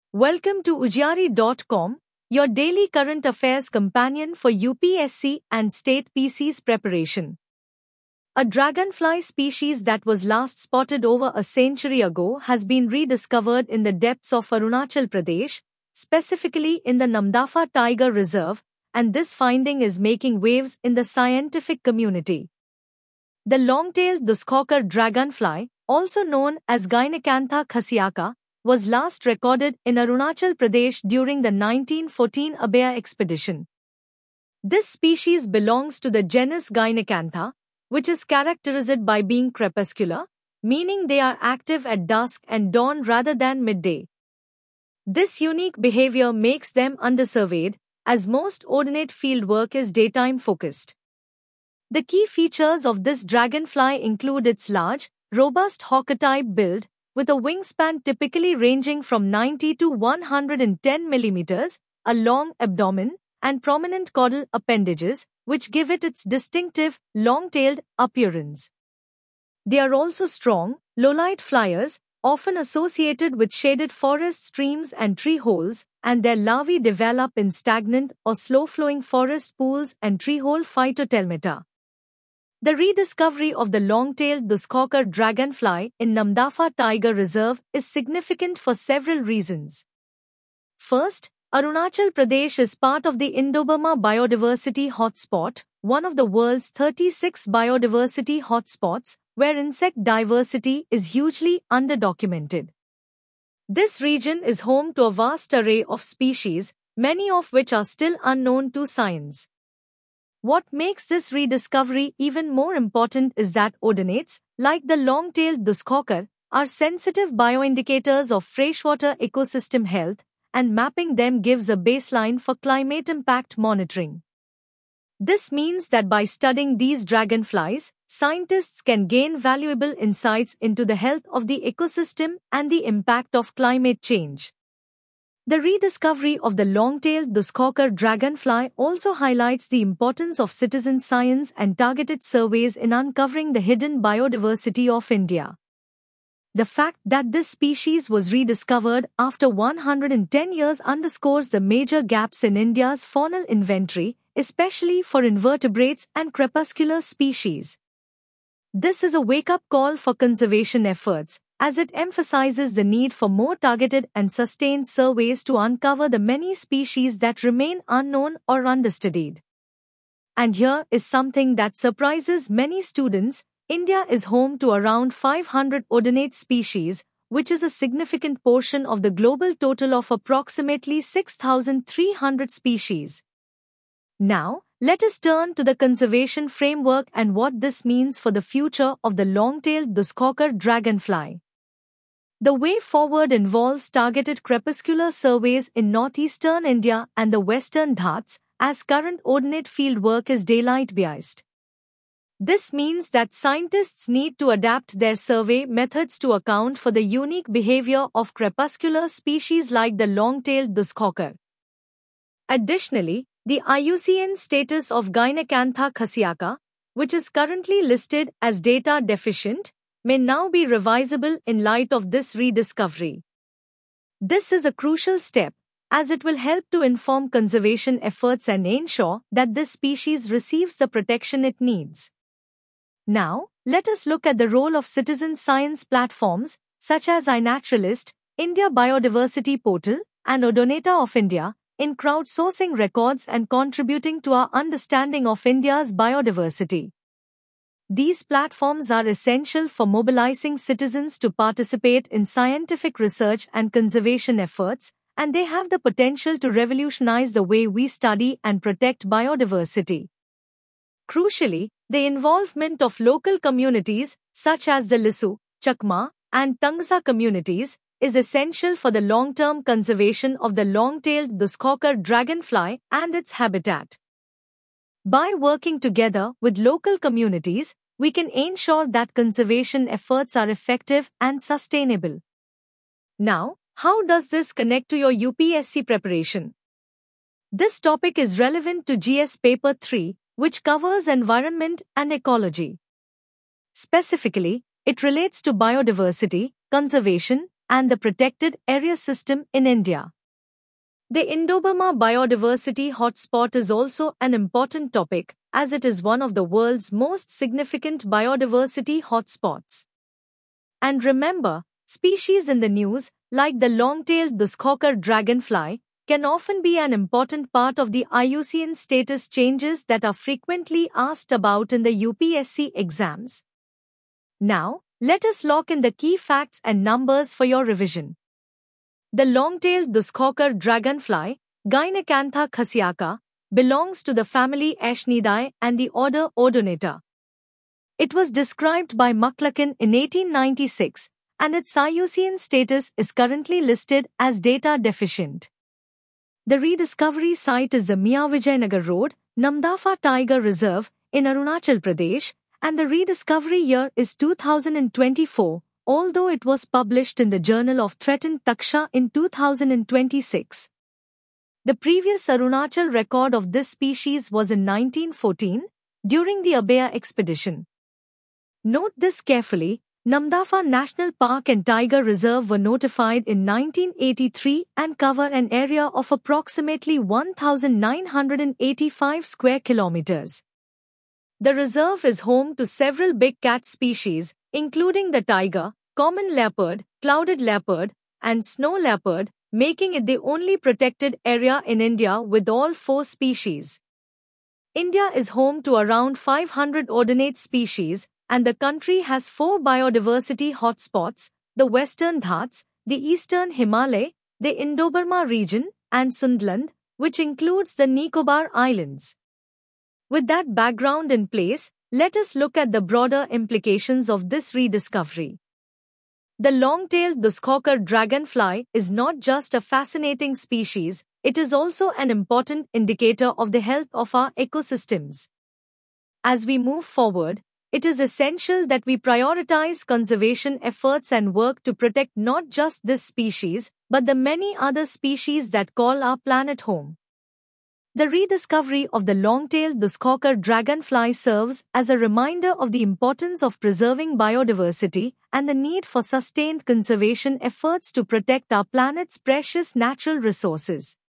Welcome to Ujari.com, your daily current affairs companion for UPSC and state PC's preparation. A dragonfly species that was last spotted over a century ago has been rediscovered in the depths of Arunachal Pradesh, specifically in the Namdapha Tiger Reserve, and this finding is making waves in the scientific community. The long-tailed Duskhokar dragonfly, also known as Gynecantha khasiaka, was last recorded in Arunachal Pradesh during the 1914 Abaya expedition. This species belongs to the genus Gynecantha, which is characterized by being crepuscular, meaning they are active at dusk and dawn rather than midday. This unique behavior makes them undersurveyed, as most ordinate fieldwork is daytime-focused. The key features of this dragonfly include its large, robust hawker-type build, with a wingspan typically ranging from 90 to 110 mm, a long abdomen, and prominent caudal appendages, which give it its distinctive, long-tailed appearance. They are also strong, low-light flyers, often associated with shaded forest streams and tree holes, and their larvae develop in stagnant or slow-flowing forest pools and treehole phytotelmata. The rediscovery of the long-tailed Duskhokar dragonfly in Namdapha Tiger Reserve is significant for several reasons. First, Arunachal Pradesh is part of the Indo-Burma Biodiversity Hotspot, one of the world's 36 biodiversity hotspots, where insect diversity is hugely underdocumented. This region is home to a vast array of species, many of which are still unknown to science. What makes this rediscovery even more important is that odonates, like the long-tailed Duskhokar, are sensitive bioindicators of freshwater ecosystem health, and mapping them gives a baseline for climate impact monitoring. This means that by studying these dragonflies, scientists can gain valuable insights into the health of the ecosystem and the impact of climate change. The rediscovery of the long-tailed Duskhokar dragonfly also highlights the importance of citizen science and targeted surveys in uncovering the hidden biodiversity of India. The fact that this species was rediscovered after 110 years underscores the major gaps in India's faunal inventory, especially for invertebrates and crepuscular species. This is a wake-up call for conservation efforts, as it emphasizes the need for more targeted and sustained surveys to uncover the many species that remain unknown or understudied. And here is something that surprises many students: India is home to around 500 odonate species, which is a significant portion of the global total of approximately 6,300 species. Now, let us turn to the conservation framework and what this means for the future of the long-tailed Duskhokar dragonfly. The way forward involves targeted crepuscular surveys in northeastern India and the western Ghats, as current ordinate fieldwork is daylight-biased. This means that scientists need to adapt their survey methods to account for the unique behavior of crepuscular species like the long-tailed Duskhokar. Additionally, the IUCN status of Gynecantha khasiaka, which is currently listed as data deficient, may now be revisable in light of this rediscovery. This is a crucial step, as it will help to inform conservation efforts and ensure that this species receives the protection it needs. Now, let us look at the role of citizen science platforms, such as iNaturalist, India Biodiversity Portal, and Odonata of India, in crowdsourcing records and contributing to our understanding of India's biodiversity. These platforms are essential for mobilizing citizens to participate in scientific research and conservation efforts, and they have the potential to revolutionize the way we study and protect biodiversity. Crucially, the involvement of local communities, such as the Lisu, Chakma, and Tangsa communities, is essential for the long-term conservation of the long-tailed Duskhokar dragonfly and its habitat. By working together with local communities, we can ensure that conservation efforts are effective and sustainable. Now, how does this connect to your UPSC preparation? This topic is relevant to GS Paper 3, which covers environment and ecology. Specifically, it relates to biodiversity, conservation, and the protected area system in India. The Indo-Burma biodiversity hotspot is also an important topic, as it is one of the world's most significant biodiversity hotspots. And remember, species in the news, like the long-tailed Duskhokar dragonfly, can often be an important part of the IUCN status changes that are frequently asked about in the UPSC exams. Now, let us lock in the key facts and numbers for your revision. The long-tailed Duskhokar dragonfly, Gynecantha khasiaca, belongs to the family Aeshnidae and the order Odonata. It was described by McLuhan in 1896, and its IUCN status is currently listed as data deficient. The rediscovery site is the Mia-Vijayanagar Road, Namdapha Tiger Reserve in Arunachal Pradesh, and the rediscovery year is 2024, although it was published in the Journal of Threatened Taksha in 2026. The previous Arunachal record of this species was in 1914, during the Abhaya expedition. Note this carefully, Namdapha National Park and Tiger Reserve were notified in 1983 and cover an area of approximately 1,985 square kilometers. The reserve is home to several big cat species, including the tiger, common leopard, clouded leopard, and snow leopard, making it the only protected area in India with all four species. India is home to around 500 ordinate species, and the country has four biodiversity hotspots: the Western Ghats, the Eastern Himalaya, the Indo-Burma region, and Sundaland, which includes the Nicobar Islands. With that background in place, let us look at the broader implications of this rediscovery. The long-tailed Duskhokar dragonfly is not just a fascinating species, it is also an important indicator of the health of our ecosystems. As we move forward, it is essential that we prioritize conservation efforts and work to protect not just this species, but the many other species that call our planet home. The rediscovery of the long-tailed Duskhokar dragonfly serves as a reminder of the importance of preserving biodiversity and the need for sustained conservation efforts to protect our planet's precious natural resources.